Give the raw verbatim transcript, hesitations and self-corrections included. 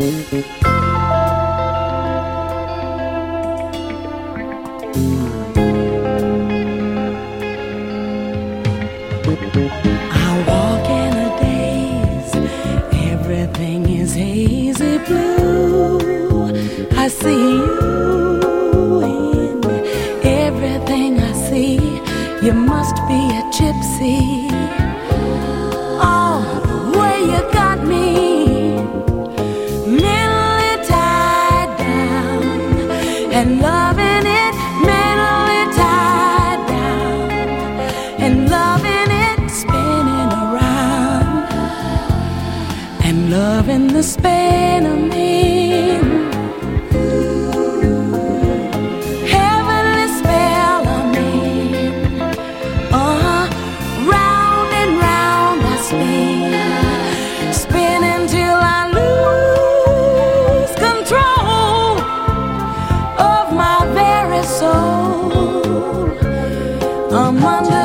I walk in a daze, everything is hazy blue. I see you in everything I see. You must be a gypsy. Oh, where you got me mentally tied down and loving it, mentally tied down and loving it, spinning around and loving the span of me. Heavenly spell of me. Uh-huh. Round and round I spin, spinning till I lose control of my very soul. I'm under